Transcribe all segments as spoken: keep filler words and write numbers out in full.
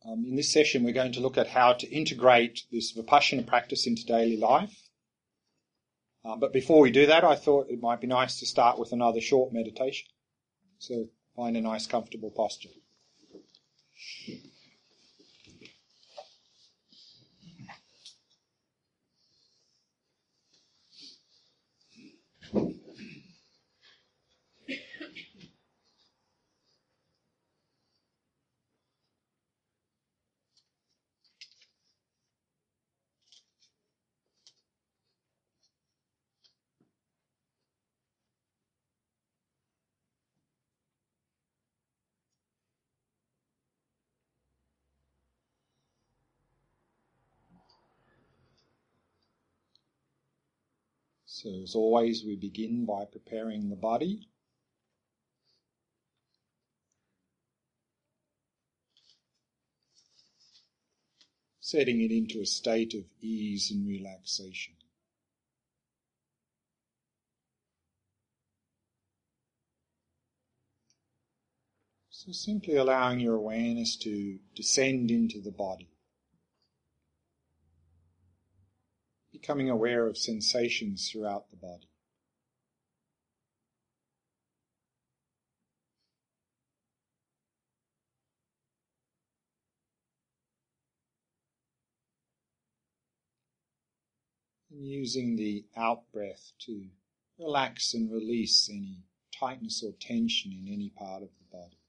Um, in this session, we're going to look at how to integrate this Vipassana practice into daily life. Um, but before we do that, I thought it might be nice to start with another short meditation. So find a nice, comfortable posture. So as always, we begin by preparing the body. Setting it into a state of ease and relaxation. So simply allowing your awareness to descend into the body. Becoming aware of sensations throughout the body. And using the out-breath to relax and release any tightness or tension in any part of the body.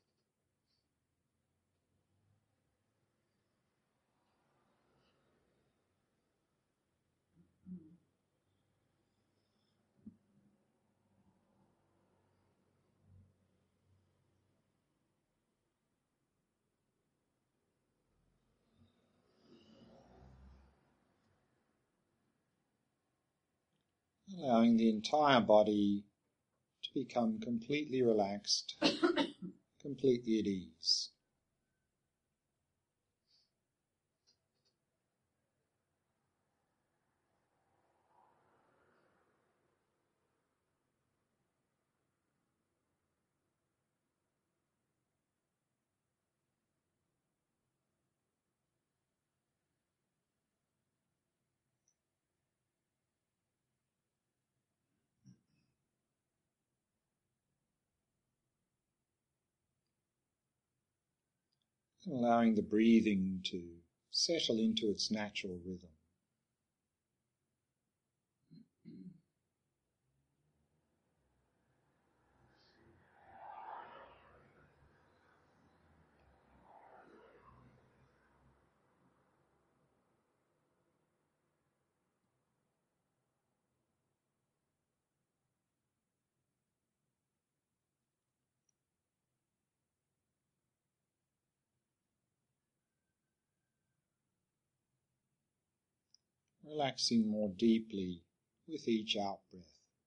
Allowing the entire body to become completely relaxed, completely at ease. And allowing the breathing to settle into its natural rhythm. Relaxing more deeply with each out-breath.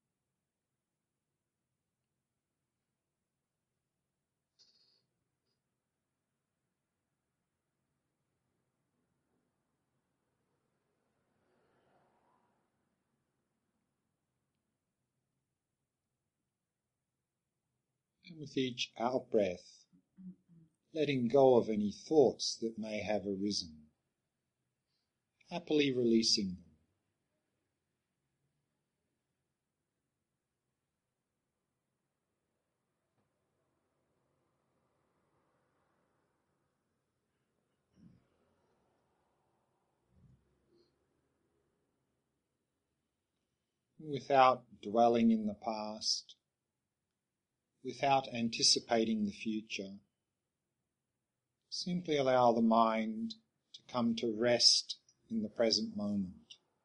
And with each out-breath, letting go of any thoughts that may have arisen, happily releasing them. Without dwelling in the past, without anticipating the future, simply allow the mind to come to rest in the present moment.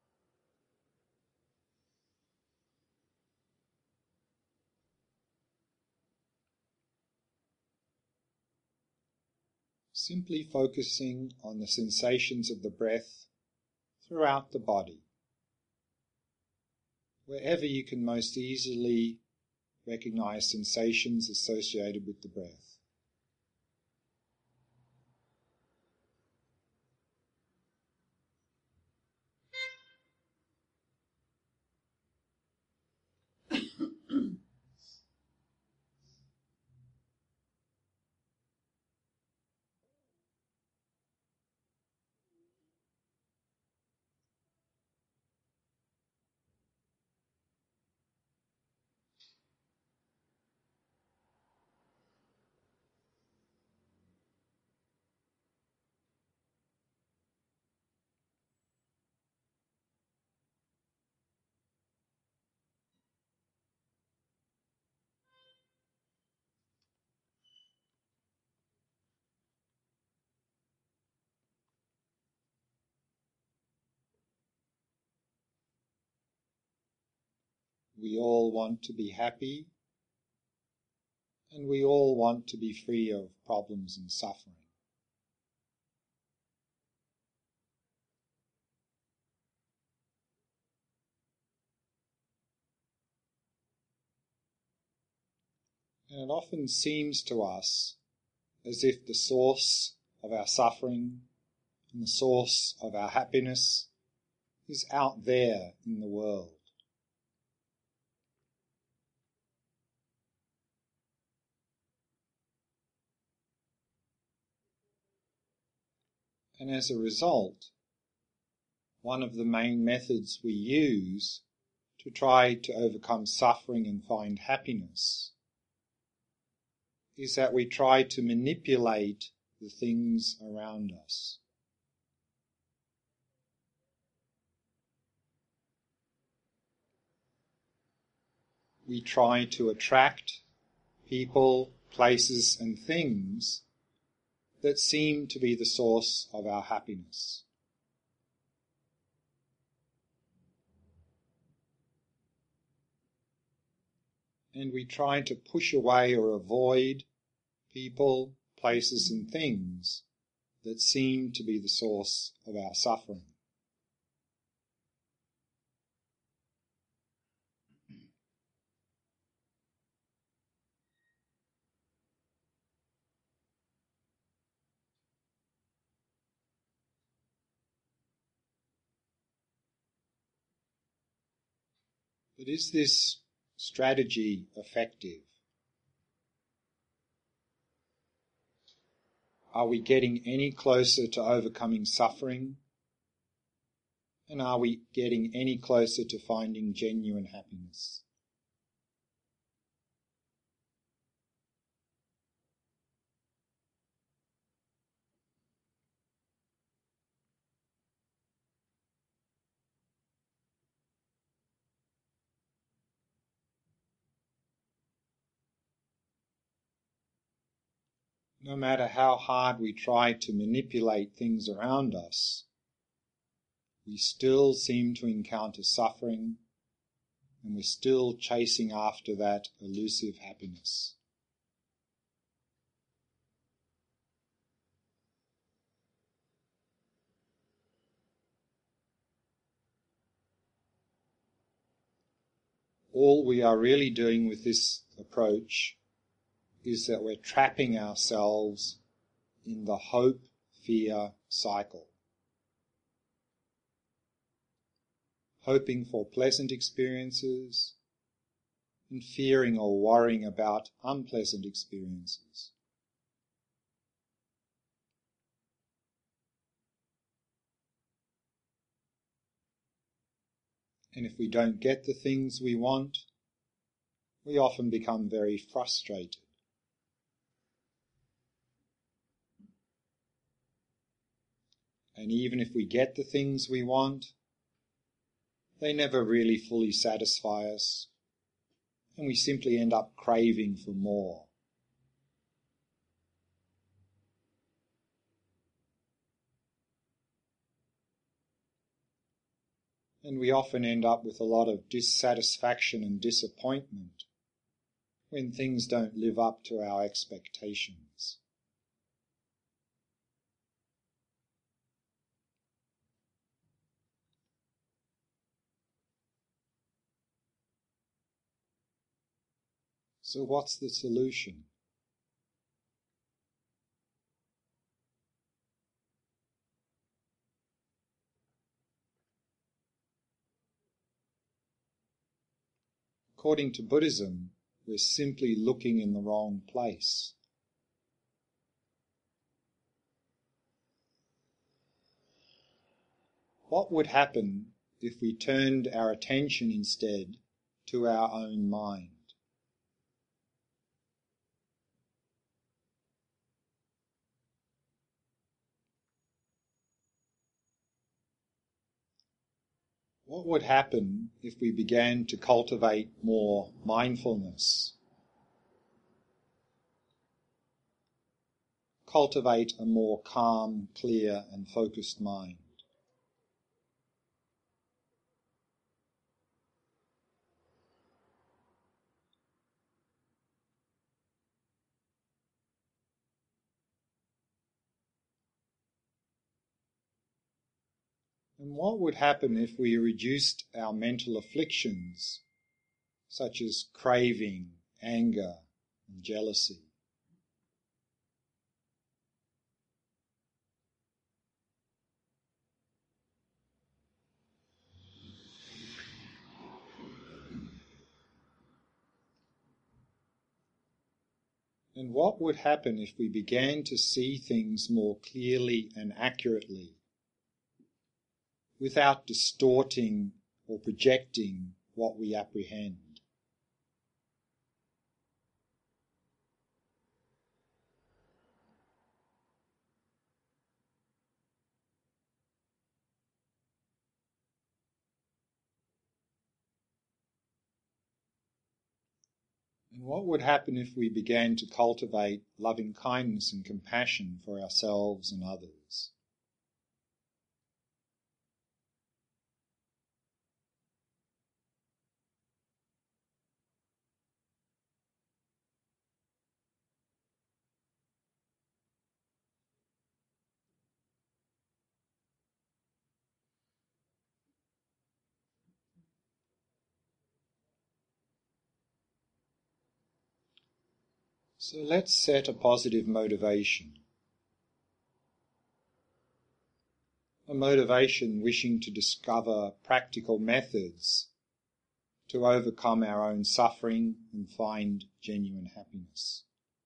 Simply focusing on the sensations of the breath throughout the body, wherever you can most easily recognize sensations associated with the breath. We all want to be happy, and we all want to be free of problems and suffering. And it often seems to us as if the source of our suffering and the source of our happiness is out there in the world. And as a result, one of the main methods we use to try to overcome suffering and find happiness is that we try to manipulate the things around us. We try to attract people, places, and things that seem to be the source of our happiness. And we try to push away or avoid people, places, and things that seem to be the source of our suffering. But is this strategy effective? Are we getting any closer to overcoming suffering? And are we getting any closer to finding genuine happiness? No matter how hard we try to manipulate things around us, we still seem to encounter suffering, and we're still chasing after that elusive happiness. All we are really doing with this approach is that we're trapping ourselves in the hope-fear cycle. Hoping for pleasant experiences and fearing or worrying about unpleasant experiences. And if we don't get the things we want, we often become very frustrated. And even if we get the things we want, they never really fully satisfy us, and we simply end up craving for more. And we often end up with a lot of dissatisfaction and disappointment when things don't live up to our expectations. So what's the solution? According to Buddhism, we're simply looking in the wrong place. What would happen if we turned our attention instead to our own mind? What would happen if we began to cultivate more mindfulness? Cultivate a more calm, clear, and focused mind. And what would happen if we reduced our mental afflictions, such as craving, anger, and jealousy? And what would happen if we began to see things more clearly and accurately, without distorting or projecting what we apprehend? And what would happen if we began to cultivate loving kindness and compassion for ourselves and others? So let's set a positive motivation. A motivation wishing to discover practical methods to overcome our own suffering and find genuine happiness.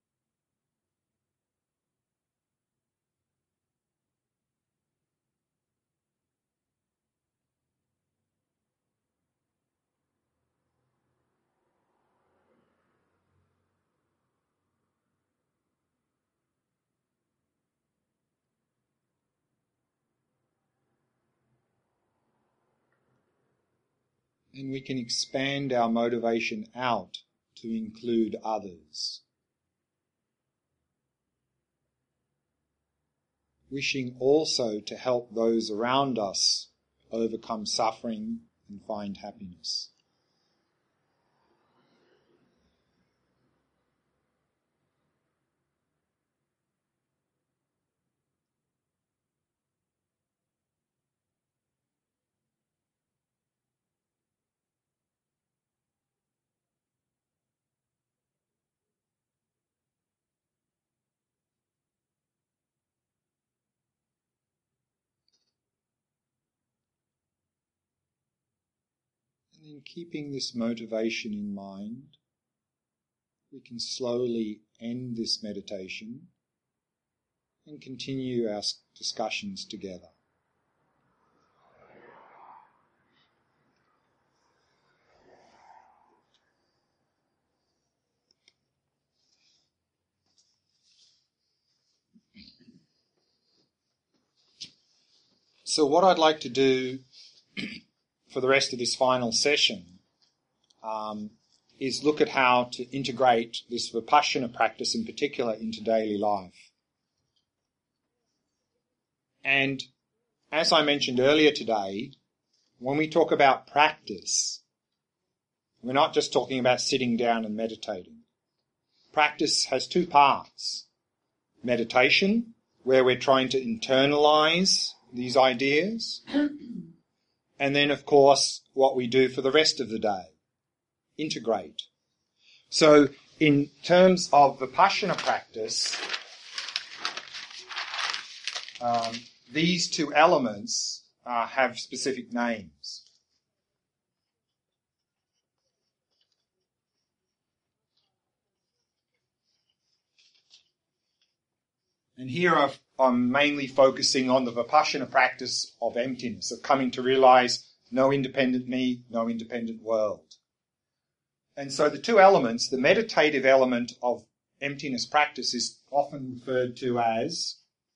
And we can expand our motivation out to include others. Wishing also to help those around us overcome suffering and find happiness. And in keeping this motivation in mind, we can slowly end this meditation and continue our discussions together. So what I'd like to do for the rest of this final session um, is look at how to integrate this Vipassana practice in particular into daily life. And as I mentioned earlier today, when we talk about practice, we're not just talking about sitting down and meditating. Practice has two parts. Meditation, where we're trying to internalize these ideas. And then, of course, what we do for the rest of the day. Integrate. So, in terms of Vipassana practice, um, these two elements uh, have specific names. And here I've, I'm mainly focusing on the Vipassana practice of emptiness, of coming to realize no independent me, no independent world. And so the two elements, the meditative element of emptiness practice is often referred to as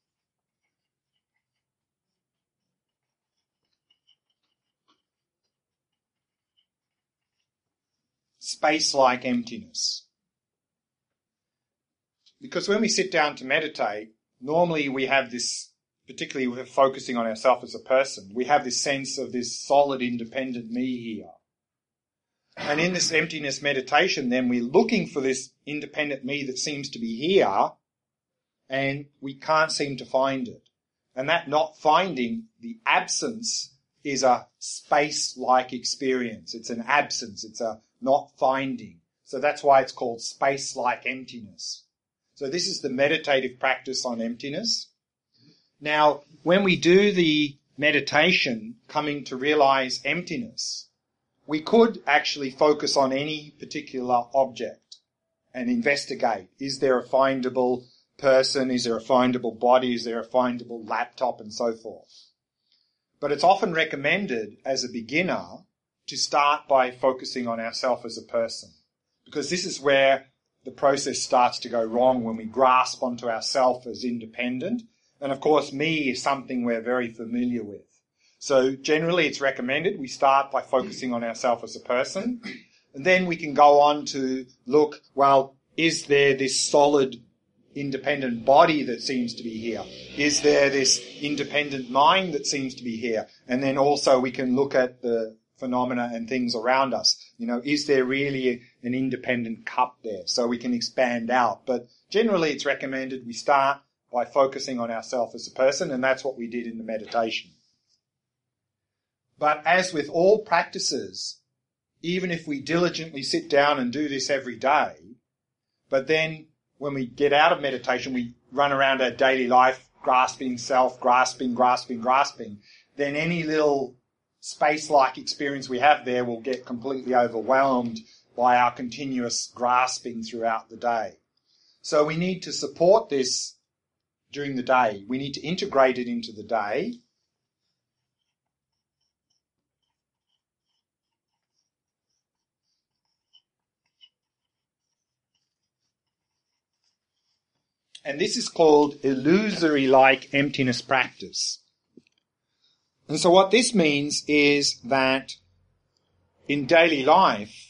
space-like emptiness. Because when we sit down to meditate, normally we have this, particularly we're focusing on ourselves as a person, we have this sense of this solid independent me here. And in this emptiness meditation, then we're looking for this independent me that seems to be here, and we can't seem to find it. And that not finding, the absence is a space-like experience. It's an absence. It's a not finding. So that's why it's called space-like emptiness. So this is the meditative practice on emptiness. Now, when we do the meditation coming to realize emptiness, we could actually focus on any particular object and investigate. Is there a findable person? Is there a findable body? Is there a findable laptop? And so forth. But it's often recommended as a beginner to start by focusing on ourselves as a person, because this is where the process starts to go wrong, when we grasp onto ourselves as independent. And of course, me is something we're very familiar with. So generally it's recommended we start by focusing on ourselves as a person, and then we can go on to look, well, is there this solid independent body that seems to be here? Is there this independent mind that seems to be here? And then also we can look at the phenomena and things around us. You know, is there really an independent cup there? So we can expand out. But generally it's recommended we start by focusing on ourselves as a person, and that's what we did in the meditation. But as with all practices, even if we diligently sit down and do this every day, but then when we get out of meditation, we run around our daily life grasping self, grasping, grasping, grasping, then any little space-like experience we have there will get completely overwhelmed by our continuous grasping throughout the day. So we need to support this during the day. We need to integrate it into the day. And this is called illusory-like emptiness practice. And so what this means is that in daily life,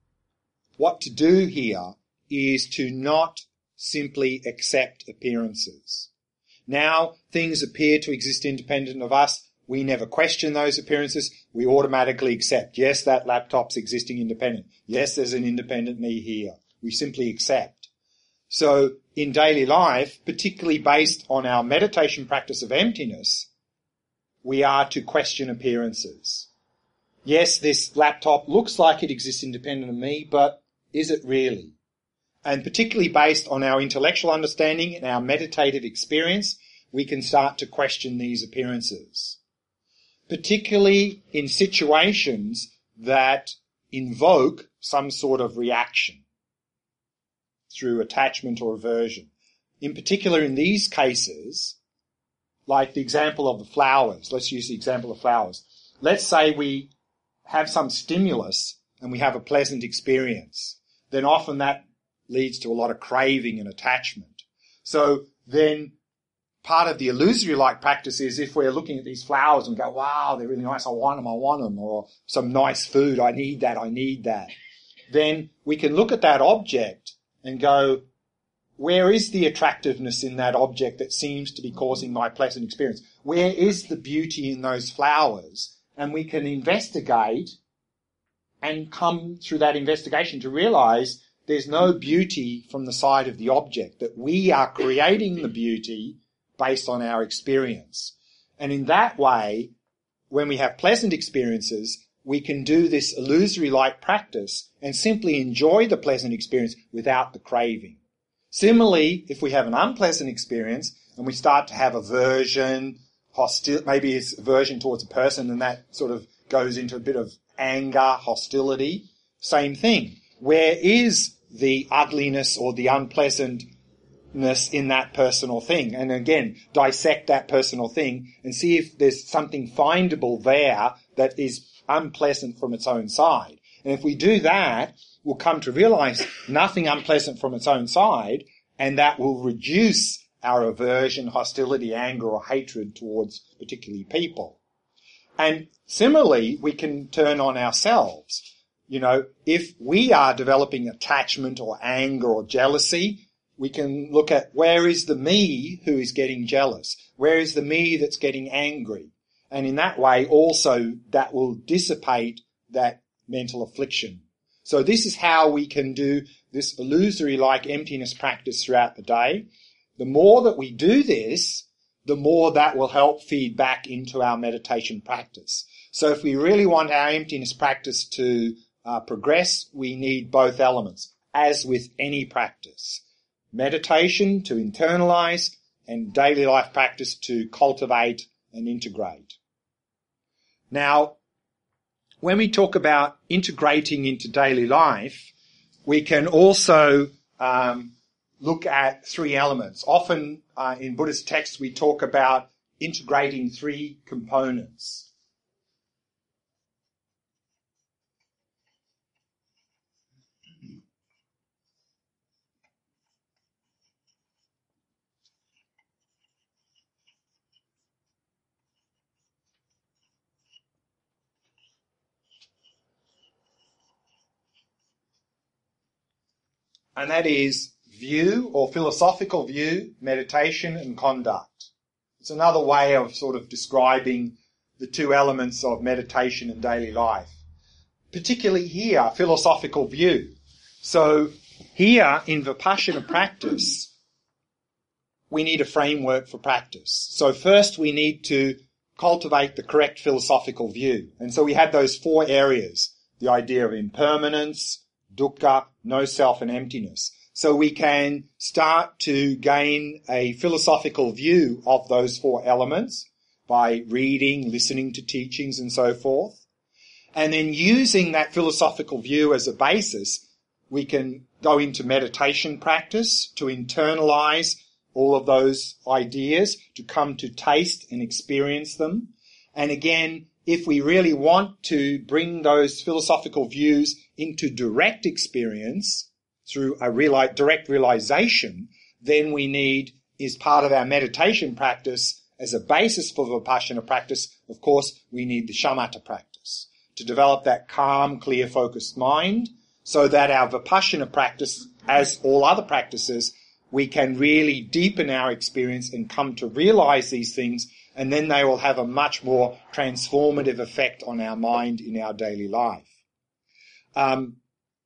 what to do here is to not simply accept appearances. Now, things appear to exist independent of us. We never question those appearances. We automatically accept. Yes, that laptop's existing independent. Yes, there's an independent me here. We simply accept. So in daily life, particularly based on our meditation practice of emptiness, we are to question appearances. Yes, this laptop looks like it exists independent of me, but is it really? And particularly based on our intellectual understanding and our meditative experience, we can start to question these appearances. Particularly in situations that invoke some sort of reaction through attachment or aversion. In particular, in these cases, like the example of the flowers, let's use the example of flowers. Let's say we have some stimulus and we have a pleasant experience. Then often that leads to a lot of craving and attachment. So then part of the illusory-like practice is if we're looking at these flowers and go, wow, they're really nice, I want them, I want them, or some nice food, I need that, I need that. Then we can look at that object and go, where is the attractiveness in that object that seems to be causing my pleasant experience? Where is the beauty in those flowers? And we can investigate and come through that investigation to realize there's no beauty from the side of the object, that we are creating the beauty based on our experience. And in that way, when we have pleasant experiences, we can do this illusory-like practice and simply enjoy the pleasant experience without the craving. Similarly, if we have an unpleasant experience and we start to have aversion, hostil- maybe it's aversion towards a person, and that sort of goes into a bit of anger, hostility, same thing. Where is the ugliness or the unpleasantness in that person or thing? And again, dissect that person or thing and see if there's something findable there that is unpleasant from its own side. And if we do that, we'll come to realize nothing unpleasant from its own side, and that will reduce our aversion, hostility, anger, or hatred towards particularly people. And similarly, we can turn on ourselves. You know, if we are developing attachment or anger or jealousy, we can look at where is the me who is getting jealous? Where is the me that's getting angry? And in that way also that will dissipate that mental affliction. So this is how we can do this illusory-like emptiness practice throughout the day. The more that we do this, the more that will help feed back into our meditation practice. So if we really want our emptiness practice to uh, progress, we need both elements, as with any practice. Meditation to internalize and daily life practice to cultivate and integrate. Now, when we talk about integrating into daily life, we can also um, look at three elements. Often uh, in Buddhist texts we talk about integrating three components. And that is view or philosophical view, meditation and conduct. It's another way of sort of describing the two elements of meditation and daily life. Particularly here, philosophical view. So here in Vipassana practice, we need a framework for practice. So first we need to cultivate the correct philosophical view. And so we had those four areas, the idea of impermanence, dukkha, no self and emptiness. So we can start to gain a philosophical view of those four elements by reading, listening to teachings and so forth. And then using that philosophical view as a basis, we can go into meditation practice to internalize all of those ideas, to come to taste and experience them. And again, if we really want to bring those philosophical views into direct experience through a reali- direct realization, then we need, is part of our meditation practice as a basis for Vipassana practice, of course, we need the shamatha practice to develop that calm, clear, focused mind so that our Vipassana practice, as all other practices, we can really deepen our experience and come to realize these things, and then they will have a much more transformative effect on our mind in our daily life. Um,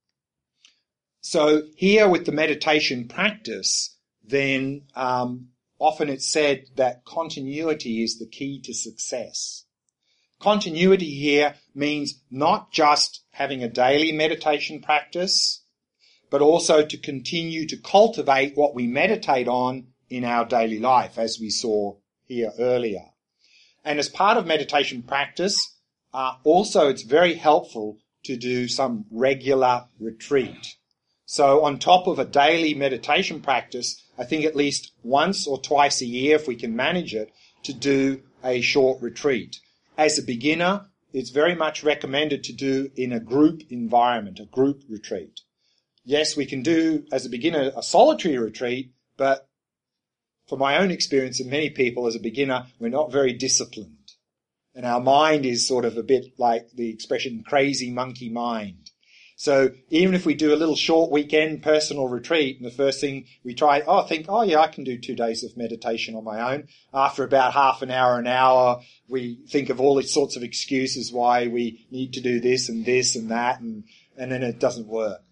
so here with the meditation practice, then um, often it's said that continuity is the key to success. Continuity here means not just having a daily meditation practice, but also to continue to cultivate what we meditate on in our daily life, as we saw here earlier. And as part of meditation practice, uh, also it's very helpful to do some regular retreat. So on top of a daily meditation practice, I think at least once or twice a year, if we can manage it, to do a short retreat. As a beginner, it's very much recommended to do in a group environment, a group retreat. Yes, we can do, as a beginner, a solitary retreat, but from my own experience and many people as a beginner, we're not very disciplined. And our mind is sort of a bit like the expression crazy monkey mind. So even if we do a little short weekend personal retreat, and the first thing we try, oh, think, oh yeah, I can do two days of meditation on my own. After about half an hour, an hour, we think of all these sorts of excuses why we need to do this and this and that, and, and then it doesn't work.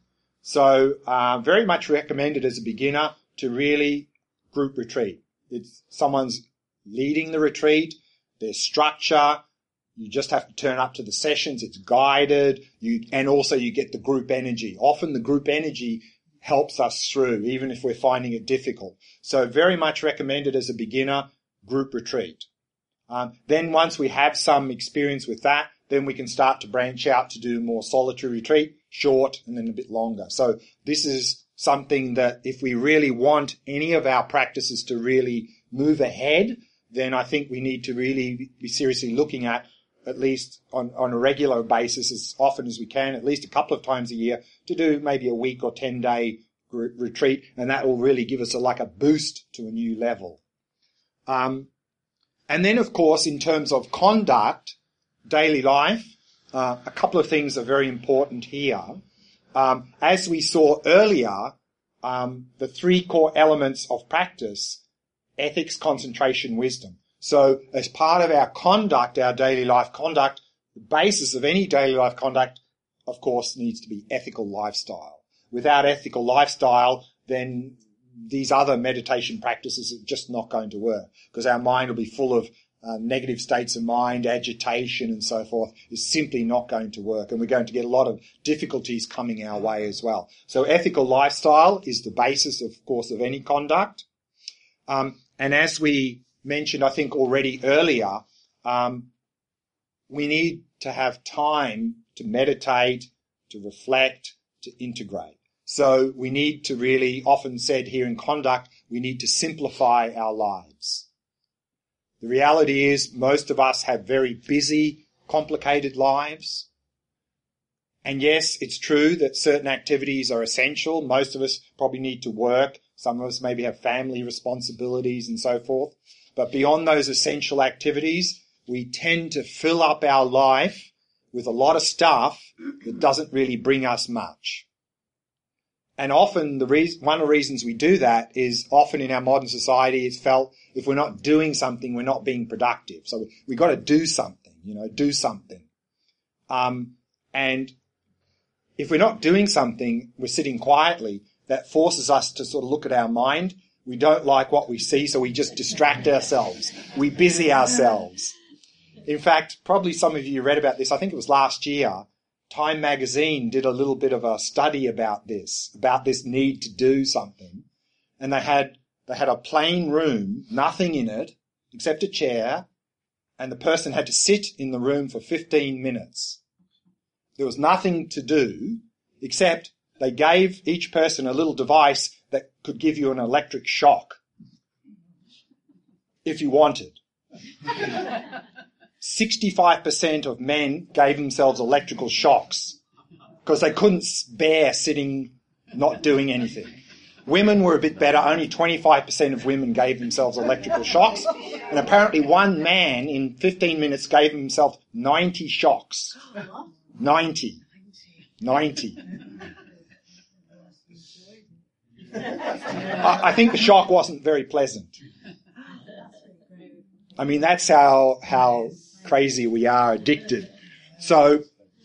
So uh, very much recommended as a beginner to really group retreat. It's someone's leading the retreat, there's structure, you just have to turn up to the sessions, it's guided, you, and also you get the group energy. Often the group energy helps us through, even if we're finding it difficult. So very much recommended as a beginner, group retreat. Um, then once we have some experience with that, then we can start to branch out to do more solitary retreat, short and then a bit longer. So this is something that if we really want any of our practices to really move ahead, then I think we need to really be seriously looking at at least on, on a regular basis, as often as we can, at least a couple of times a year, to do maybe a week or ten day re- retreat, and that will really give us a, like a boost to a new level. Um, and then, of course, in terms of conduct, daily life, uh, a couple of things are very important here. Um, as we saw earlier, um, the three core elements of practice, ethics, concentration, wisdom. So as part of our conduct, our daily life conduct, the basis of any daily life conduct, of course, needs to be ethical lifestyle. Without ethical lifestyle, then these other meditation practices are just not going to work, because our mind will be full of uh, negative states of mind, agitation and so forth is simply not going to work. And we're going to get a lot of difficulties coming our way as well. So ethical lifestyle is the basis, of course, of any conduct. Um, and as we mentioned, I think already earlier, um, we need to have time to meditate, to reflect, to integrate. So we need to really, often said here in conduct, we need to simplify our lives. The reality is most of us have very busy, complicated lives. And yes, it's true that certain activities are essential. Most of us probably need to work. Some of us maybe have family responsibilities and so forth. But beyond those essential activities, we tend to fill up our life with a lot of stuff that doesn't really bring us much. And often the reason, one of the reasons we do that is often in our modern society it's felt if we're not doing something, we're not being productive. So we, we got to do something, you know, do something. Um, and if we're not doing something, we're sitting quietly, that forces us to sort of look at our mind. We don't like what we see, so we just distract ourselves. We busy ourselves. In fact, probably some of you read about this. I think it was last year. Time magazine did a little bit of a study about this, about this need to do something. And they had, they had a plain room, nothing in it, except a chair, and the person had to sit in the room for fifteen minutes. There was nothing to do, except they gave each person a little device that could give you an electric shock, if you wanted. sixty-five percent of men gave themselves electrical shocks because they couldn't bear sitting, not doing anything. Women were a bit better. Only twenty-five percent of women gave themselves electrical shocks. And apparently one man in fifteen minutes gave himself ninety shocks. ninety. ninety. I, I think the shock wasn't very pleasant. I mean, that's how, how crazy we are, addicted. So,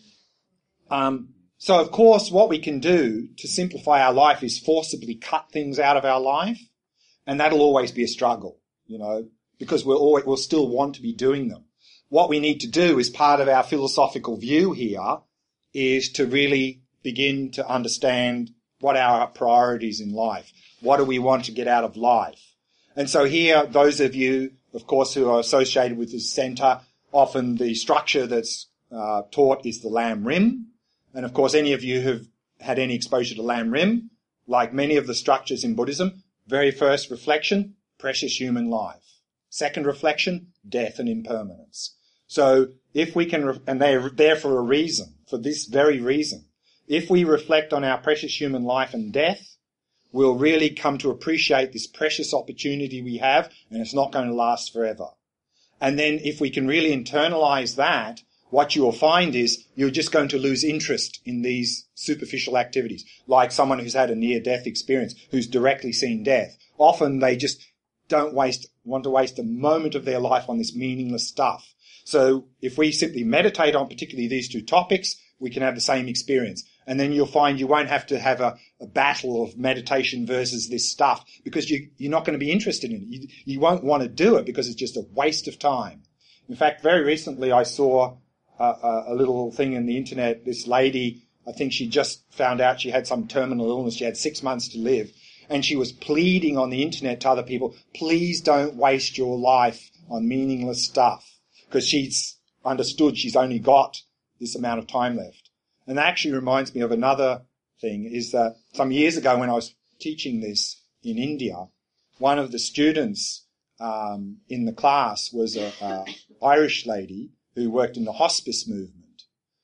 um, so of course, what we can do to simplify our life is forcibly cut things out of our life, and that'll always be a struggle, you know, because we'll always, we'll still want to be doing them. What we need to do as part of our philosophical view here is to really begin to understand what are our priorities in life. What do we want to get out of life? And so here, those of you, of course, who are associated with this centre, often the structure that's uh, taught is the Lam Rim. And of course, any of you who've had any exposure to Lam Rim, like many of the structures in Buddhism, very first reflection, precious human life. Second reflection, death and impermanence. So if we can, re- and they're there for a reason, for this very reason, if we reflect on our precious human life and death, we'll really come to appreciate this precious opportunity we have, and it's not going to last forever. And then if we can really internalize that, what you will find is you're just going to lose interest in these superficial activities, like someone who's had a near-death experience, who's directly seen death. Often they just don't waste, want to waste a moment of their life on this meaningless stuff. So if we simply meditate on particularly these two topics, we can have the same experience. And then you'll find you won't have to have a, a battle of meditation versus this stuff, because you, you're not going to be interested in it. You, you won't want to do it because it's just a waste of time. In fact, very recently I saw a, a, a little thing in the internet. This lady, I think she just found out she had some terminal illness. She had six months to live. And she was pleading on the internet to other people, please don't waste your life on meaningless stuff, because she's understood she's only got this amount of time left. And that actually reminds me of another thing, is that some years ago when I was teaching this in India, one of the students um, in the class was a, a Irish lady who worked in the hospice movement.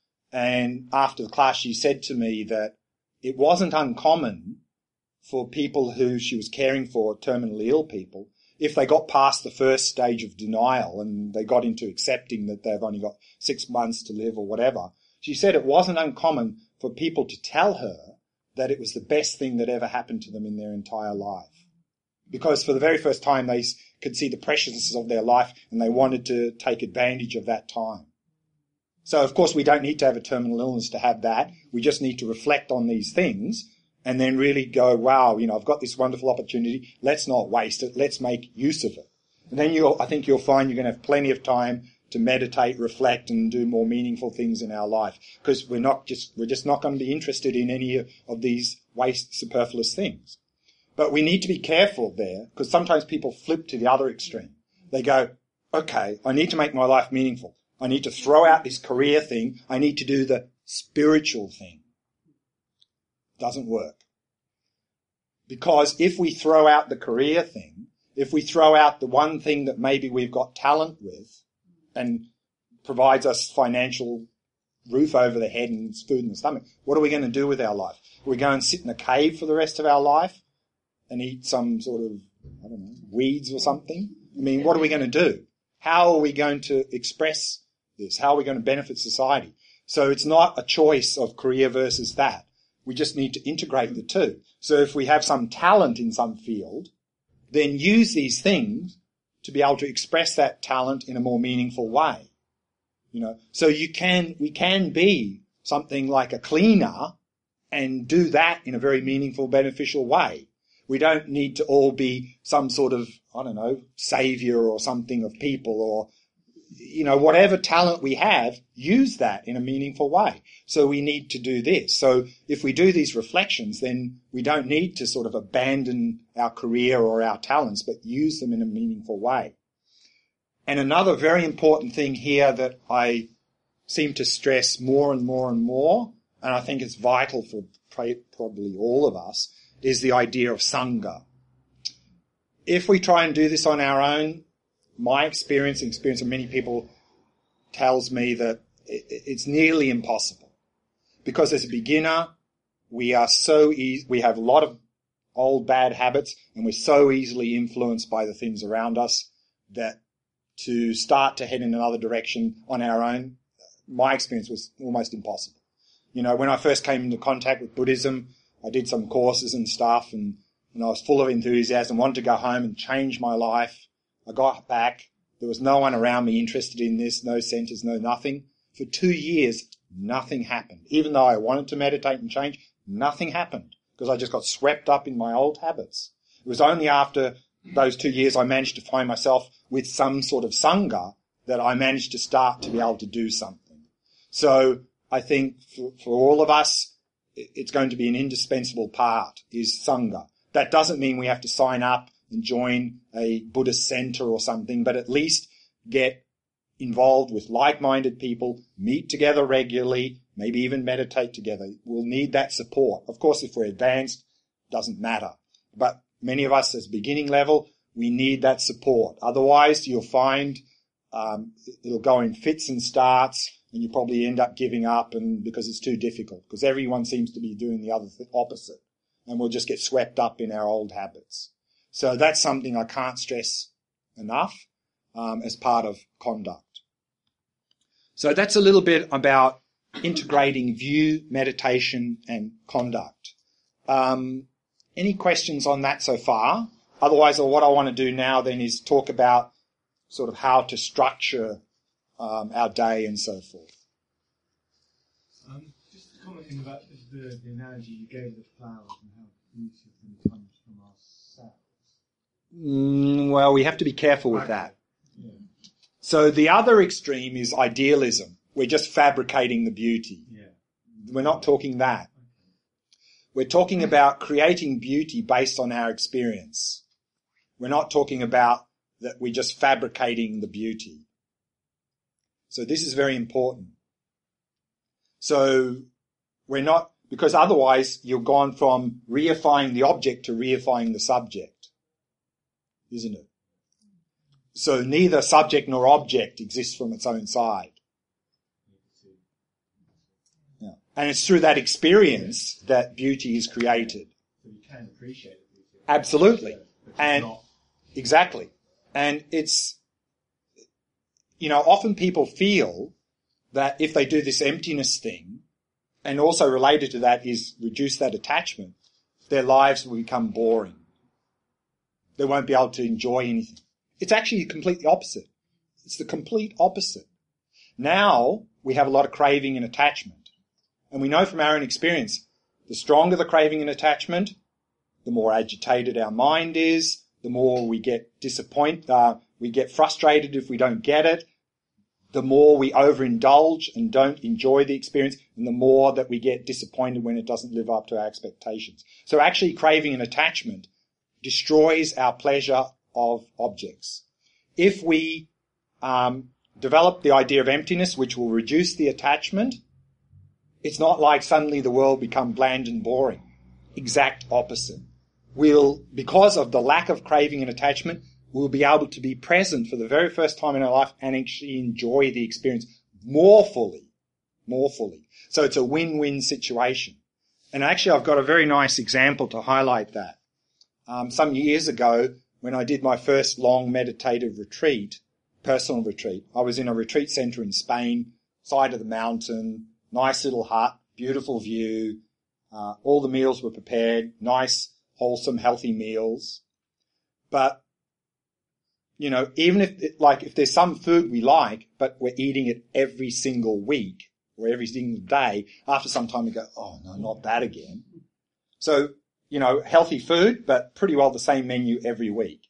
And after the class, she said to me that it wasn't uncommon for people who she was caring for, terminally ill people, if they got past the first stage of denial and they got into accepting that they've only got six months to live or whatever, she said it wasn't uncommon for people to tell her that it was the best thing that ever happened to them in their entire life. Because for the very first time they could see the preciousness of their life and they wanted to take advantage of that time. So of course we don't need to have a terminal illness to have that. We just need to reflect on these things and then really go, wow, you know, I've got this wonderful opportunity. Let's not waste it. Let's make use of it. And then you'll, I think you'll find you're going to have plenty of time to meditate, reflect, and do more meaningful things in our life. Because we're not just, we're just not going to be interested in any of these waste, superfluous things. But we need to be careful there, because sometimes people flip to the other extreme. They go, okay, I need to make my life meaningful. I need to throw out this career thing. I need to do the spiritual thing. Doesn't work. Because if we throw out the career thing, if we throw out the one thing that maybe we've got talent with and provides us financial roof over the head and food in the stomach, what are we going to do with our life? Are we going to sit in a cave for the rest of our life and eat some sort of, I don't know, weeds or something? I mean, what are we going to do? How are we going to express this? How are we going to benefit society? So it's not a choice of career versus that. We just need to integrate the two. So if we have some talent in some field, then use these things to be able to express that talent in a more meaningful way. You know, so you can, we can be something like a cleaner and do that in a very meaningful, beneficial way. We don't need to all be some sort of, I don't know, savior or something of people, or, you know, whatever talent we have, use that in a meaningful way. So we need to do this. So if we do these reflections, then we don't need to sort of abandon our career or our talents, but use them in a meaningful way. And another very important thing here that I seem to stress more and more and more, and I think it's vital for probably all of us, is the idea of Sangha. If we try and do this on our own, my experience and experience of many people tells me that it's nearly impossible. Because as a beginner, we are so easy, we have a lot of old bad habits, and we're so easily influenced by the things around us that to start to head in another direction on our own, my experience was almost impossible. You know, when I first came into contact with Buddhism, I did some courses and stuff, and, and I was full of enthusiasm, wanted to go home and change my life. I got back. There was no one around me interested in this, no centers, no nothing. For two years, nothing happened. Even though I wanted to meditate and change, nothing happened because I just got swept up in my old habits. It was only after those two years I managed to find myself with some sort of Sangha that I managed to start to be able to do something. So I think for, for all of us, it's going to be an indispensable part is Sangha. That doesn't mean we have to sign up and join a Buddhist center or something, but at least get involved with like-minded people, meet together regularly, maybe even meditate together. We'll need that support. Of course, if we're advanced, doesn't matter. But many of us as beginning level, we need that support. Otherwise, you'll find um, it'll go in fits and starts, and you probably end up giving up and because it's too difficult, because everyone seems to be doing the other th- opposite, and we'll just get swept up in our old habits. So that's something I can't stress enough um, as part of conduct. So that's a little bit about integrating view, meditation, and conduct. Um, any questions on that so far? Otherwise, what I want to do now then is talk about sort of how to structure um, our day and so forth. Um, just commenting about the, the analogy you gave of the flowers and how beautiful comes from ourselves. Mm, well, we have to be careful with that. Yeah. So the other extreme is idealism. We're just fabricating the beauty. Yeah. We're not talking that. We're talking about creating beauty based on our experience. We're not talking about that we're just fabricating the beauty. So this is very important. So we're not, because otherwise you've gone from reifying the object to reifying the subject, isn't it? So neither subject nor object exists from its own side. Yeah. And it's through that experience that beauty is created. So you can appreciate it. Absolutely. But And not. Exactly. And it's, you know, often people feel that if they do this emptiness thing, and also related to that is reduce that attachment, their lives will become boring. They won't be able to enjoy anything. It's actually completely opposite. It's the complete opposite. Now we have a lot of craving and attachment. And we know from our own experience, the stronger the craving and attachment, the more agitated our mind is, the more we get disappointed, uh, we get frustrated if we don't get it, the more we overindulge and don't enjoy the experience, and the more that we get disappointed when it doesn't live up to our expectations. So actually craving and attachment destroys our pleasure of objects. If we um, develop the idea of emptiness, which will reduce the attachment, it's not like suddenly the world become bland and boring. Exact opposite. We'll, because of the lack of craving and attachment, we'll be able to be present for the very first time in our life and actually enjoy the experience more fully, more fully. So it's a win-win situation. And actually I've got a very nice example to highlight that. Um, some years ago, when I did my first long meditative retreat, personal retreat, I was in a retreat centre in Spain, side of the mountain, nice little hut, beautiful view, uh, all the meals were prepared, nice, wholesome, healthy meals. But you know, even if, like, if there's some food we like, but we're eating it every single week or every single day, after some time we go, oh, no, not that again. So, you know, healthy food, but pretty well the same menu every week.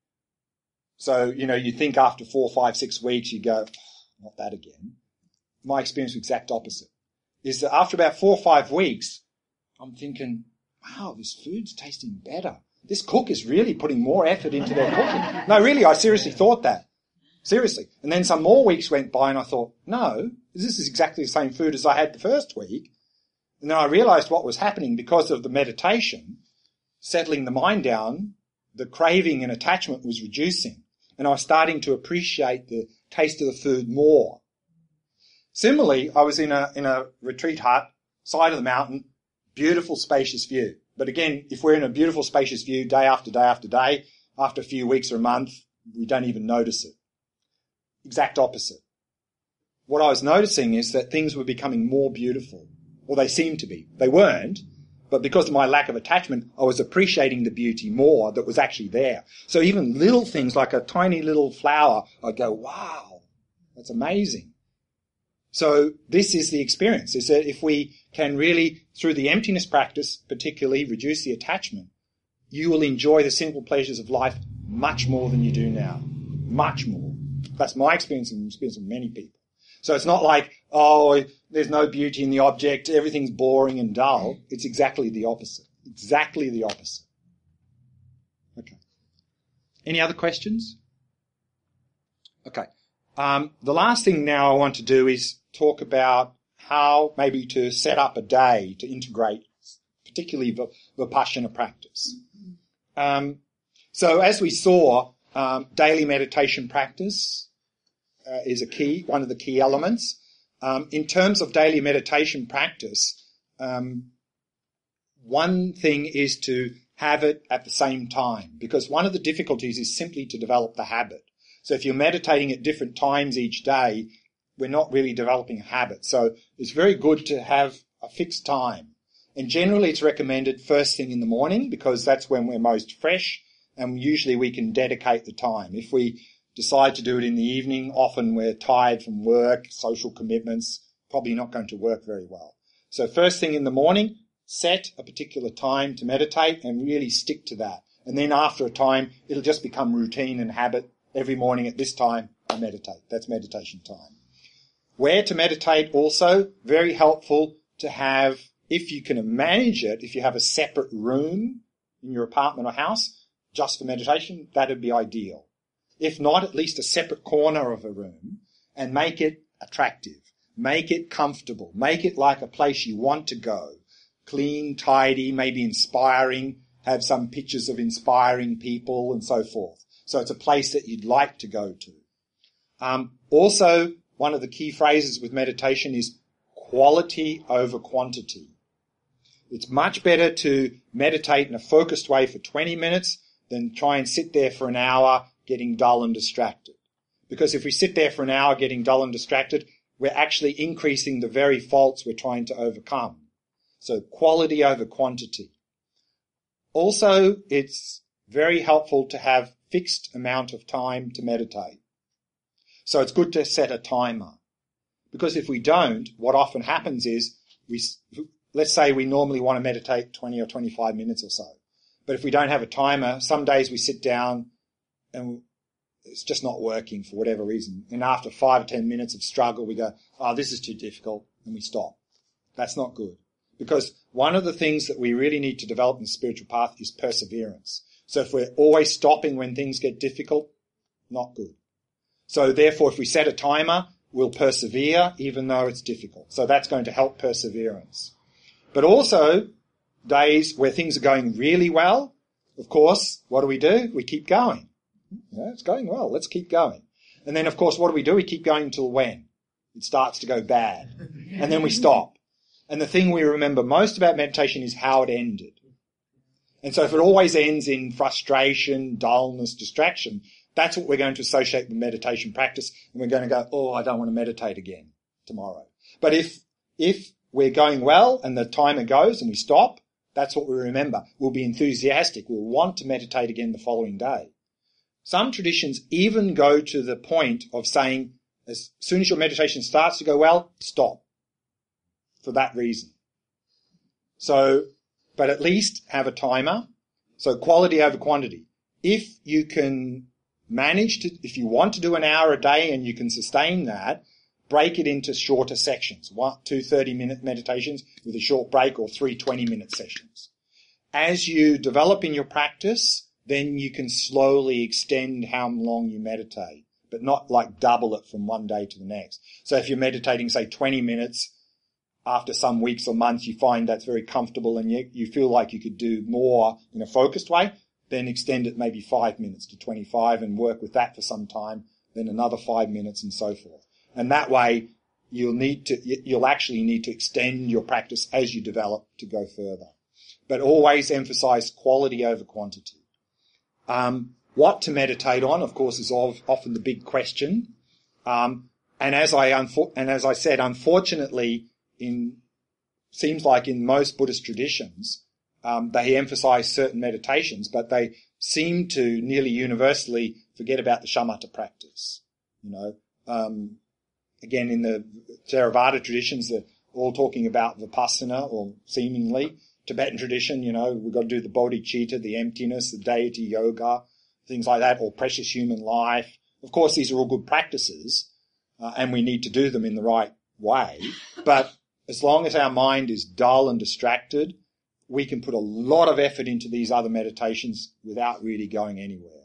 So, you know, you think after four, five, six weeks, you go, oh, not that again. My experience was exact opposite. Is that after about four or five weeks, I'm thinking, wow, this food's tasting better. This cook is really putting more effort into their cooking. No, really, I seriously thought that. Seriously. And then some more weeks went by and I thought, no, this is exactly the same food as I had the first week. And then I realized what was happening because of the meditation, settling the mind down, the craving and attachment was reducing. And I was starting to appreciate the taste of the food more. Similarly, I was in a, in a retreat hut, side of the mountain, beautiful spacious view. But again, if we're in a beautiful, spacious view day after day after day, after a few weeks or a month, we don't even notice it. Exact opposite. What I was noticing is that things were becoming more beautiful, or they seemed to be. They weren't, but because of my lack of attachment, I was appreciating the beauty more that was actually there. So even little things like a tiny little flower, I go, wow, that's amazing. So this is the experience, is that if we can really, through the emptiness practice, particularly reduce the attachment, you will enjoy the simple pleasures of life much more than you do now. Much more. That's my experience and the experience of many people. So it's not like, oh, there's no beauty in the object, everything's boring and dull. It's exactly the opposite. Exactly the opposite. Okay. Any other questions? Okay. Um, the last thing now I want to do is talk about how maybe to set up a day to integrate, particularly Vipassana practice. Um, so as we saw, um, daily meditation practice uh, is a key, one of the key elements. Um, in terms of daily meditation practice, um, one thing is to have it at the same time, because one of the difficulties is simply to develop the habit. So if you're meditating at different times each day, we're not really developing a habit. So it's very good to have a fixed time. And generally it's recommended first thing in the morning because that's when we're most fresh and usually we can dedicate the time. If we decide to do it in the evening, often we're tired from work, social commitments, probably not going to work very well. So first thing in the morning, set a particular time to meditate and really stick to that. And then after a time, it'll just become routine and habit. Every morning at this time, I meditate. That's meditation time. Where to meditate also, very helpful to have, if you can manage it, if you have a separate room in your apartment or house just for meditation, that would be ideal. If not, at least a separate corner of a room and make it attractive. Make it comfortable. Make it like a place you want to go. Clean, tidy, maybe inspiring, have some pictures of inspiring people and so forth. So it's a place that you'd like to go to. Um, also, one of the key phrases with meditation is quality over quantity. It's much better to meditate in a focused way for twenty minutes than try and sit there for an hour getting dull and distracted. Because if we sit there for an hour getting dull and distracted, we're actually increasing the very faults we're trying to overcome. So quality over quantity. Also, it's very helpful to have fixed amount of time to meditate. So it's good to set a timer. Because if we don't, what often happens is, we, let's say we normally want to meditate twenty or twenty-five minutes or so. But if we don't have a timer, some days we sit down and it's just not working for whatever reason. And after five or ten minutes of struggle, we go, oh, this is too difficult, and we stop. That's not good. Because one of the things that we really need to develop in the spiritual path is perseverance. So if we're always stopping when things get difficult, not good. So therefore, if we set a timer, we'll persevere even though it's difficult. So that's going to help perseverance. But also, days where things are going really well, of course, what do we do? We keep going. Yeah, it's going well. Let's keep going. And then, of course, what do we do? We keep going until when? It starts to go bad. And then we stop. And the thing we remember most about meditation is how it ended. And so if it always ends in frustration, dullness, distraction, that's what we're going to associate with meditation practice. And we're going to go, oh, I don't want to meditate again tomorrow. But if, if we're going well and the timer goes and we stop, that's what we remember. We'll be enthusiastic. We'll want to meditate again the following day. Some traditions even go to the point of saying, as soon as your meditation starts to go well, stop. For that reason. So, but at least have a timer. So quality over quantity. If you can manage to, if you want to do an hour a day and you can sustain that, break it into shorter sections. One, two thirty-minute meditations with a short break, or three twenty-minute sessions. As you develop in your practice, then you can slowly extend how long you meditate, but not like double it from one day to the next. So if you're meditating, say, twenty minutes, after some weeks or months you find that's very comfortable and you, you feel like you could do more in a focused way, then extend it maybe five minutes to twenty-five and work with that for some time, then another five minutes and so forth. And that way you'll need to, you'll actually need to extend your practice as you develop to go further. But always emphasize quality over quantity. Um, what to meditate on, of course, is often the big question. Um, and as I, unfo- and as I said, unfortunately, in, seems like in most Buddhist traditions, um, they emphasize certain meditations, but they seem to nearly universally forget about the shamatha practice. You know, um, again, in the Theravada traditions, they're all talking about vipassana, or seemingly. Tibetan tradition, you know, we've got to do the bodhicitta, the emptiness, the deity yoga, things like that, or precious human life. Of course, these are all good practices, uh, and we need to do them in the right way, but as long as our mind is dull and distracted, we can put a lot of effort into these other meditations without really going anywhere.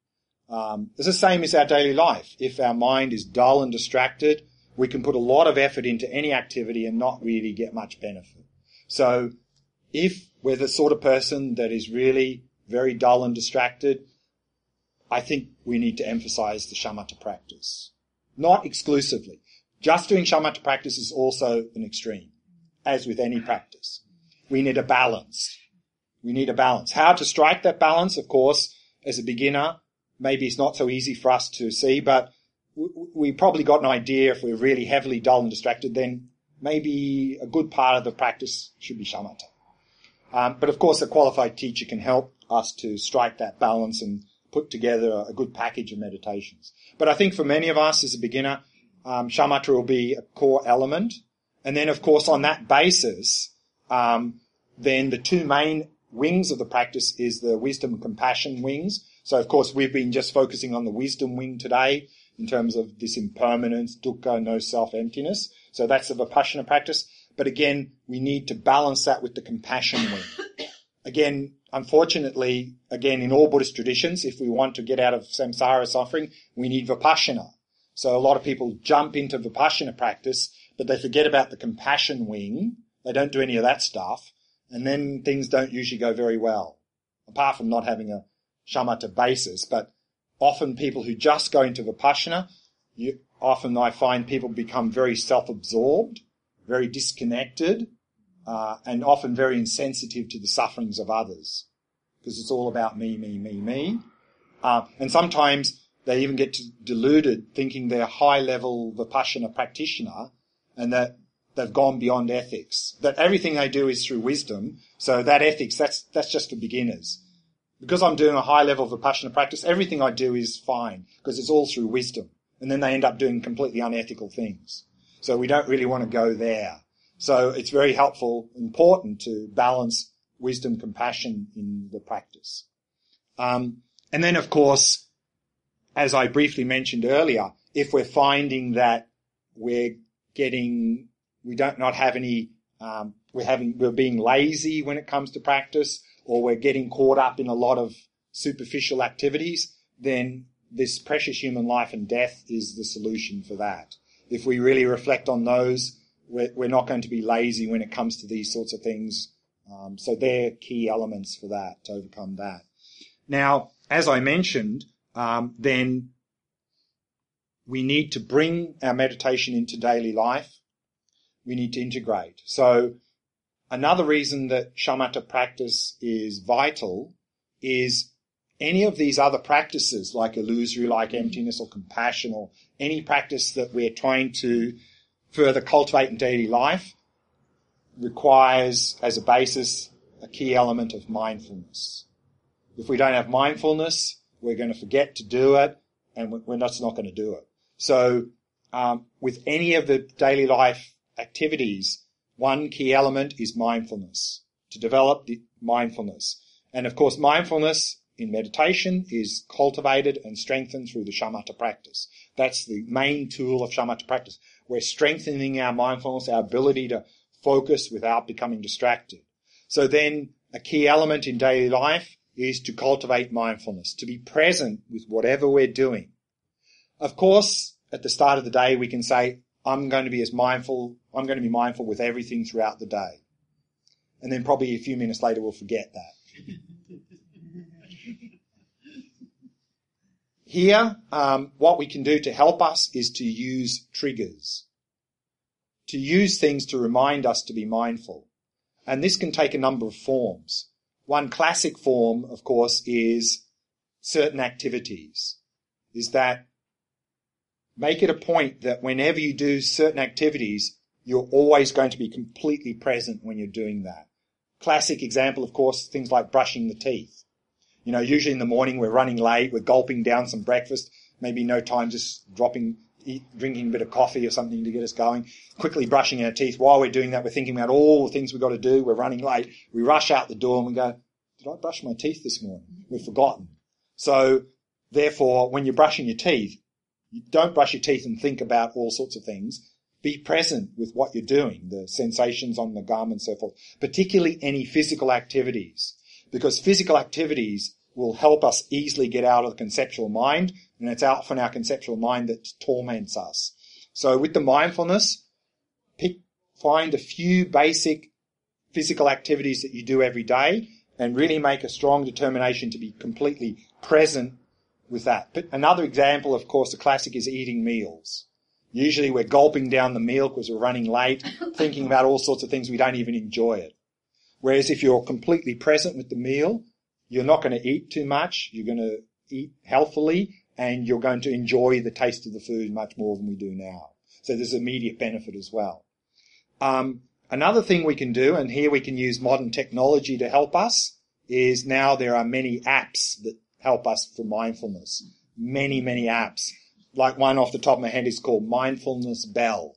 Um, it's the same as our daily life. If our mind is dull and distracted, we can put a lot of effort into any activity and not really get much benefit. So if we're the sort of person that is really very dull and distracted, I think we need to emphasize the shamatha practice. Not exclusively. Just doing shamatha practice is also an extreme, as with any practice. We need a balance. We need a balance. How to strike that balance, of course, as a beginner, maybe it's not so easy for us to see, but we probably got an idea. If we're really heavily dull and distracted, then maybe a good part of the practice should be shamatha. Um, but of course, a qualified teacher can help us to strike that balance and put together a good package of meditations. But I think for many of us as a beginner, Um, shamatha will be a core element. And then, of course, on that basis, um, then the two main wings of the practice is the wisdom and compassion wings. So, of course, we've been just focusing on the wisdom wing today in terms of this impermanence, dukkha, no self, emptiness. So that's the vipassana practice. But again, we need to balance that with the compassion wing. Again, unfortunately, again, in all Buddhist traditions, if we want to get out of samsara suffering, we need vipassana. So a lot of people jump into vipassana practice, but they forget about the compassion wing. They don't do any of that stuff. And then things don't usually go very well, apart from not having a shamatha basis. But often people who just go into vipassana, you, often I find people become very self-absorbed, very disconnected, uh, and often very insensitive to the sufferings of others. Because it's all about me, me, me, me. Uh, and sometimes they even get deluded thinking they're a high-level Vipassana practitioner and that they've gone beyond ethics, that everything they do is through wisdom. So that ethics, that's that's just for beginners. Because I'm doing a high-level Vipassana practice, everything I do is fine because it's all through wisdom. And then they end up doing completely unethical things. So we don't really want to go there. So it's very helpful, important to balance wisdom, compassion in the practice. Um, and then, of course, as I briefly mentioned earlier, if we're finding that we're getting, we don't not have any, um, we're having, we're being lazy when it comes to practice, or we're getting caught up in a lot of superficial activities, then this precious human life and death is the solution for that. If we really reflect on those, we're, we're not going to be lazy when it comes to these sorts of things. Um, so they're key elements for that, to overcome that. Now, as I mentioned, um, then we need to bring our meditation into daily life. We need to integrate. So another reason that shamatha practice is vital is any of these other practices, like illusory, like emptiness or compassion, or any practice that we're trying to further cultivate in daily life, requires as a basis a key element of mindfulness. If we don't have mindfulness, we're going to forget to do it, and we're not, not going to do it. So um, with any of the daily life activities, one key element is mindfulness, to develop the mindfulness. And of course, mindfulness in meditation is cultivated and strengthened through the shamatha practice. That's the main tool of shamatha practice. We're strengthening our mindfulness, our ability to focus without becoming distracted. So then a key element in daily life is to cultivate mindfulness, to be present with whatever we're doing. Of course, at the start of the day, we can say, I'm going to be as mindful, I'm going to be mindful with everything throughout the day. And then probably a few minutes later, we'll forget that. Here, um, what we can do to help us is to use triggers, to use things to remind us to be mindful. And this can take a number of forms. One classic form, of course, is certain activities, is that make it a point that whenever you do certain activities, you're always going to be completely present when you're doing that. Classic example, of course, things like brushing the teeth. You know, usually in the morning we're running late, we're gulping down some breakfast, maybe no time, just dropping, eat, drinking a bit of coffee or something to get us going, quickly brushing our teeth. While we're doing that, we're thinking about all the things we've got to do. We're running late. We rush out the door and we go, did I brush my teeth this morning? We've forgotten. So therefore, when you're brushing your teeth, you don't brush your teeth and think about all sorts of things. Be present with what you're doing, the sensations on the gum and so forth, particularly any physical activities, because physical activities will help us easily get out of the conceptual mind, and it's often our conceptual mind that torments us. So with the mindfulness, pick, find a few basic physical activities that you do every day and really make a strong determination to be completely present with that. But another example, of course, the classic is eating meals. Usually we're gulping down the meal because we're running late, thinking about all sorts of things, we don't even enjoy it. Whereas if you're completely present with the meal, you're not going to eat too much, you're going to eat healthily, and you're going to enjoy the taste of the food much more than we do now. So there's immediate benefit as well. Um, another thing we can do, and here we can use modern technology to help us, is now there are many apps that help us for mindfulness. Many, many apps. Like one off the top of my head is called Mindfulness Bell.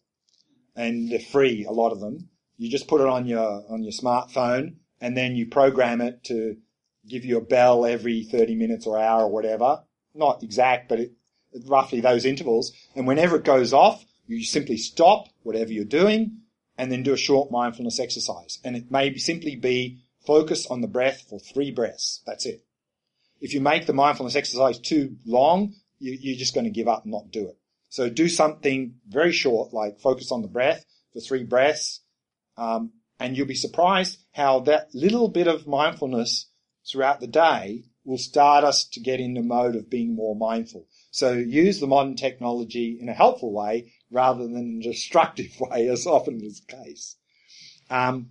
And they're free, a lot of them. You just put it on your, on your smartphone, and then you program it to give you a bell every thirty minutes or hour or whatever. Not exact, but it, roughly those intervals. And whenever it goes off, you simply stop whatever you're doing and then do a short mindfulness exercise. And it may simply be focus on the breath for three breaths. That's it. If you make the mindfulness exercise too long, you, you're just going to give up and not do it. So do something very short, like focus on the breath for three breaths. Um, and you'll be surprised how that little bit of mindfulness throughout the day will start us to get in the mode of being more mindful. So use the modern technology in a helpful way rather than a destructive way, as often is the case. Um,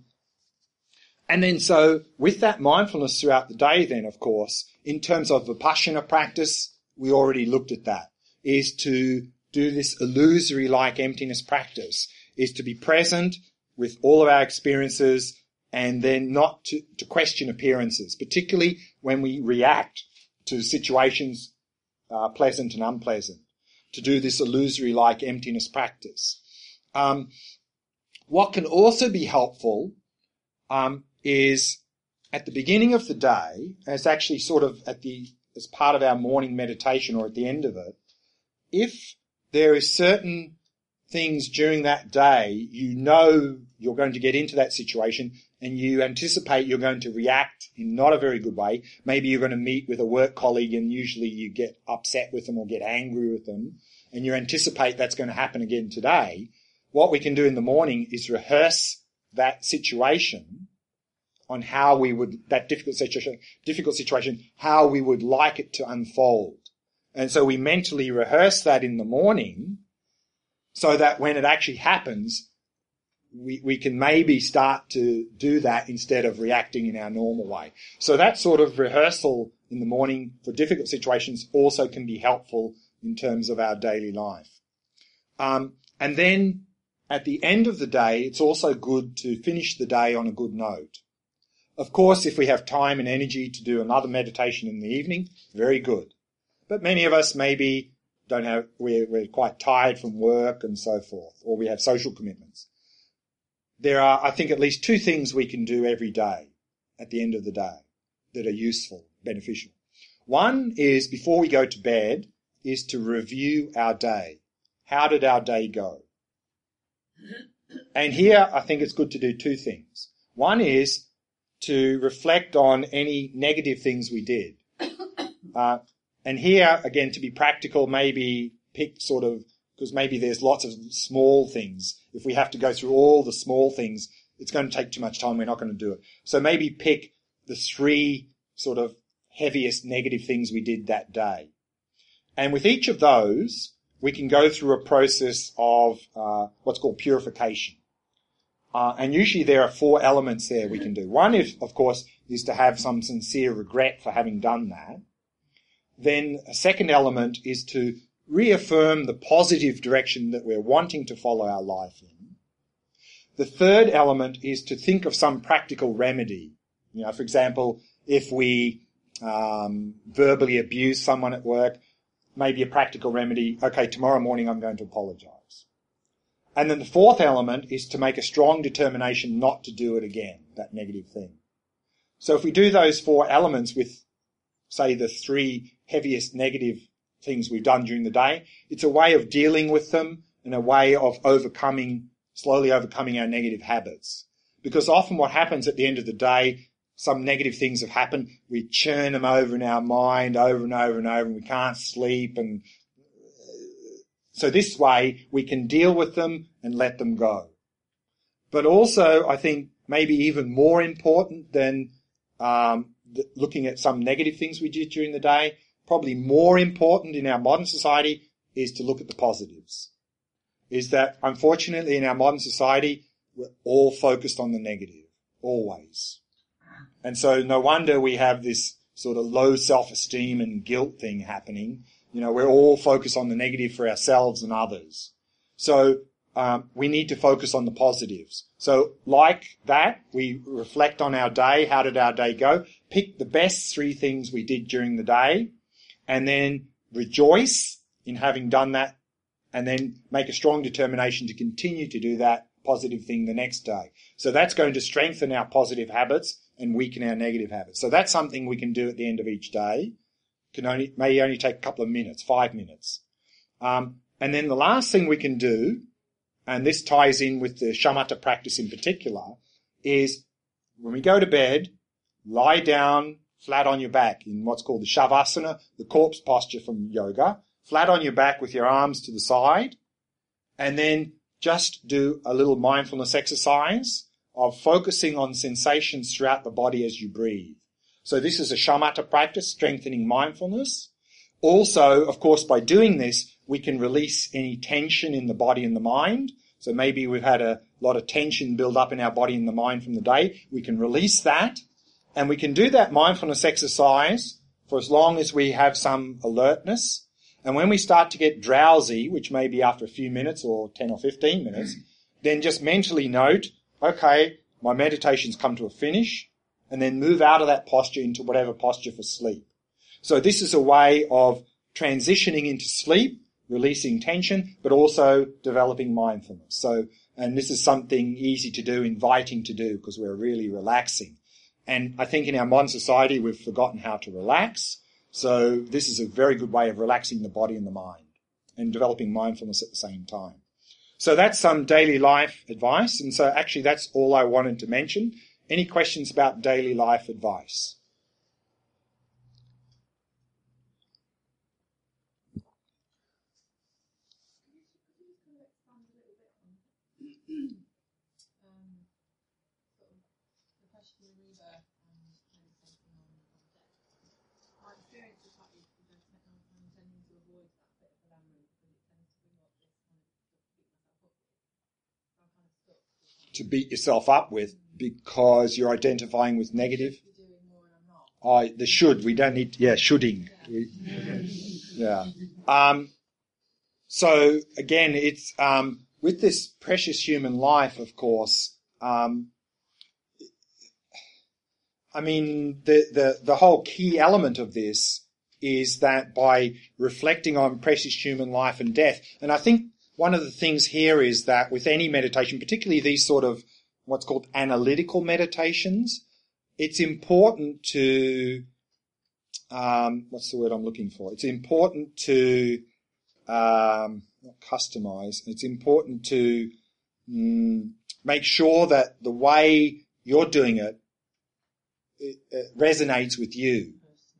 and then so with that mindfulness throughout the day then, of course, in terms of Vipassana practice, we already looked at that, is to do this illusory-like emptiness practice, is to be present with all of our experiences and then not to, to question appearances, particularly when we react to situations uh, pleasant and unpleasant, to do this illusory-like emptiness practice. Um, what can also be helpful um, is at the beginning of the day, it's actually sort of at the as part of our morning meditation or at the end of it, if there is certain things during that day, you know you're going to get into that situation and you anticipate you're going to react in not a very good way. Maybe you're going to meet with a work colleague and usually you get upset with them or get angry with them and you anticipate that's going to happen again today. What we can do in the morning is rehearse that situation on how we would, that difficult situation, difficult situation, how we would like it to unfold. And so we mentally rehearse that in the morning so that when it actually happens, we, we can maybe start to do that instead of reacting in our normal way. So that sort of rehearsal in the morning for difficult situations also can be helpful in terms of our daily life. Um, and then at the end of the day, it's also good to finish the day on a good note. Of course, if we have time and energy to do another meditation in the evening, very good. But many of us maybe don't have, we're, we're quite tired from work and so forth, or we have social commitments. There are, I think, at least two things we can do every day at the end of the day that are useful, beneficial. One is, before we go to bed, is to review our day. How did our day go? And here I think it's good to do two things. One is to reflect on any negative things we did. Uh, and here, again, to be practical, maybe pick sort of, because maybe there's lots of small things. If we have to go through all the small things, it's going to take too much time. We're not going to do it. So maybe pick the three sort of heaviest negative things we did that day. And with each of those, we can go through a process of uh, what's called purification. Uh, and usually there are four elements there we can do. One, is, of course, is to have some sincere regret for having done that. Then a second element is to reaffirm the positive direction that we're wanting to follow our life in. The third element is to think of some practical remedy. You know, for example, if we um, verbally abuse someone at work, maybe a practical remedy, okay, tomorrow morning I'm going to apologize. And then the fourth element is to make a strong determination not to do it again, that negative thing. So if we do those four elements with, say, the three heaviest negative things we've done during the day, it's a way of dealing with them and a way of overcoming, slowly overcoming our negative habits. Because often what happens at the end of the day, some negative things have happened, we churn them over in our mind over and over and over and we can't sleep. And so this way we can deal with them and let them go. But also, I think maybe even more important than um, th- looking at some negative things we did during the day, probably more important in our modern society is to look at the positives. Is that unfortunately in our modern society, we're all focused on the negative, always. And so no wonder we have this sort of low self-esteem and guilt thing happening. You know, we're all focused on the negative for ourselves and others. So um, we need to focus on the positives. So like that, we reflect on our day. How did our day go? Pick the best three things we did during the day and then rejoice in having done that and then make a strong determination to continue to do that positive thing the next day. So that's going to strengthen our positive habits and weaken our negative habits. So that's something we can do at the end of each day. Can only, may only take a couple of minutes, five minutes. Um, and then the last thing we can do, and this ties in with the shamatha practice in particular, is when we go to bed, lie down flat on your back in what's called the shavasana, the corpse posture from yoga, flat on your back with your arms to the side, and then just do a little mindfulness exercise of focusing on sensations throughout the body as you breathe. So this is a shamatha practice, strengthening mindfulness. Also, of course, by doing this, we can release any tension in the body and the mind. So maybe we've had a lot of tension build up in our body and the mind from the day. We can release that. And we can do that mindfulness exercise for as long as we have some alertness. And when we start to get drowsy, which may be after a few minutes or ten or fifteen minutes, then just mentally note, okay, my meditation's come to a finish, and then move out of that posture into whatever posture for sleep. So this is a way of transitioning into sleep, releasing tension, but also developing mindfulness. So, and this is something easy to do, inviting to do, because we're really relaxing. And I think in our modern society, we've forgotten how to relax. So this is a very good way of relaxing the body and the mind and developing mindfulness at the same time. So that's some daily life advice. And so actually that's all I wanted to mention. Any questions about daily life advice? To beat yourself up with because you're identifying with negative. Oh, the should. We don't need, yeah, shoulding. We, yeah. Um, so again, it's, um, with this precious human life, of course, um, I mean, the, the, the whole key element of this is that by reflecting on precious human life and death, and I think one of the things here is that with any meditation, particularly these sort of what's called analytical meditations, it's important to, um, what's the word I'm looking for? It's important to, um, not customize. It's important to mm, make sure that the way you're doing it, it, it resonates with you.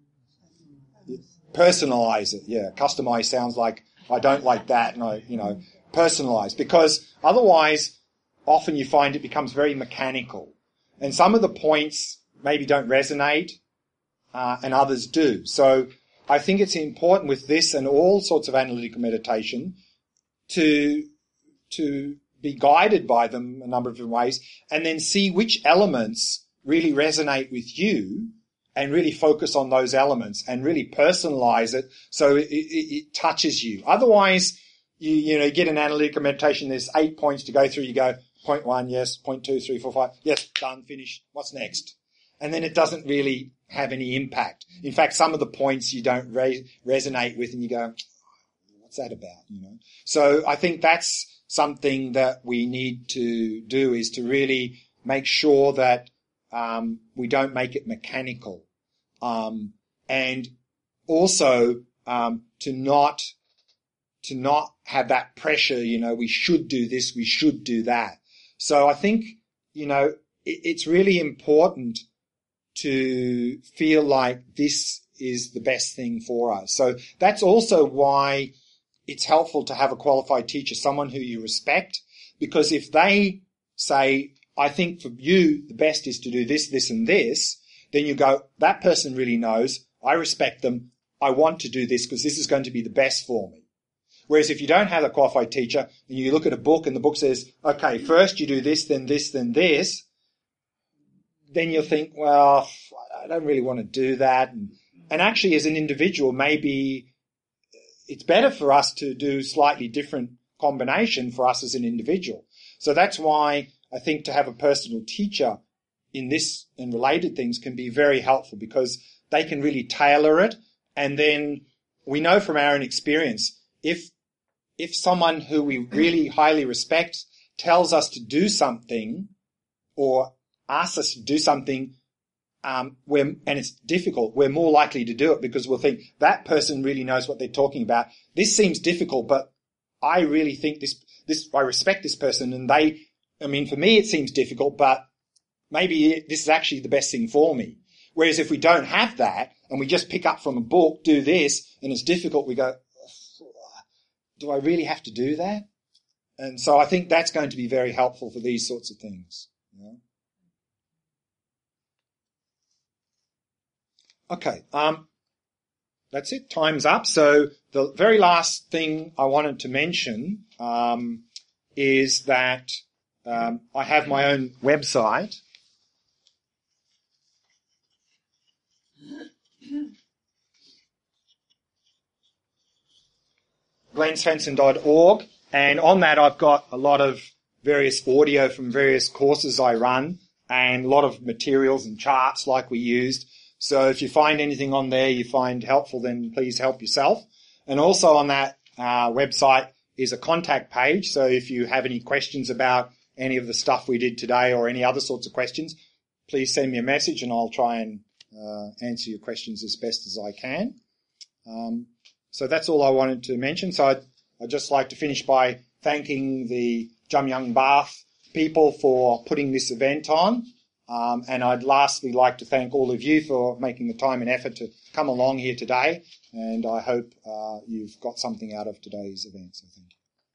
Personalize it, yeah. Customize sounds like I don't like that, and I, you know, personalize, because otherwise often you find it becomes very mechanical. And some of the points maybe don't resonate, uh, and others do. So I think it's important with this and all sorts of analytical meditation to, to be guided by them a number of different ways and then see which elements really resonate with you and really focus on those elements and really personalize it so it, it, it touches you. Otherwise, you, you know, you get an analytical meditation, there's eight points to go through, you go, point one, yes, point two, three, four, five, yes, done, finished, what's next? And then it doesn't really have any impact. In fact, some of the points you don't re- resonate with and you go, what's that about, you know? So I think that's something that we need to do, is to really make sure that um, we don't make it mechanical. Um, and also um, to not to not have that pressure, you know, we should do this, we should do that. So I think, you know, it, it's really important to feel like this is the best thing for us. So that's also why it's helpful to have a qualified teacher, someone who you respect, because if they say, I think for you the best is to do this, this and this, then you go, that person really knows, I respect them, I want to do this because this is going to be the best for me. Whereas if you don't have a qualified teacher and you look at a book and the book says, okay, first you do this, then this, then this, then you'll think, well, I don't really want to do that. And, and actually as an individual, maybe it's better for us to do slightly different combination for us as an individual. So that's why I think to have a personal teacher in this and related things can be very helpful, because they can really tailor it. And then we know from our own experience, if if someone who we really highly respect tells us to do something or asks us to do something, um, we're, and it's difficult, we're more likely to do it because we'll think that person really knows what they're talking about. This seems difficult, but I really think this, this, I respect this person, and they, I mean, for me it seems difficult, but maybe this is actually the best thing for me. Whereas if we don't have that and we just pick up from a book, do this, and it's difficult, we go, do I really have to do that? And so I think that's going to be very helpful for these sorts of things. Yeah. Okay, um, that's it. Time's up. So the very last thing I wanted to mention um, is that um, I have my own website. glenn svensson dot org, and on that I've got a lot of various audio from various courses I run and a lot of materials and charts like we used. So if you find anything on there you find helpful, then please help yourself. And also on that uh, website is a contact page, so if you have any questions about any of the stuff we did today or any other sorts of questions, please send me a message and I'll try and uh, answer your questions as best as I can. Um, so that's all I wanted to mention. So I'd, I'd just like to finish by thanking the Jamyang Bath people for putting this event on. Um, and I'd lastly like to thank all of you for making the time and effort to come along here today. And I hope uh, you've got something out of today's event. So thank you.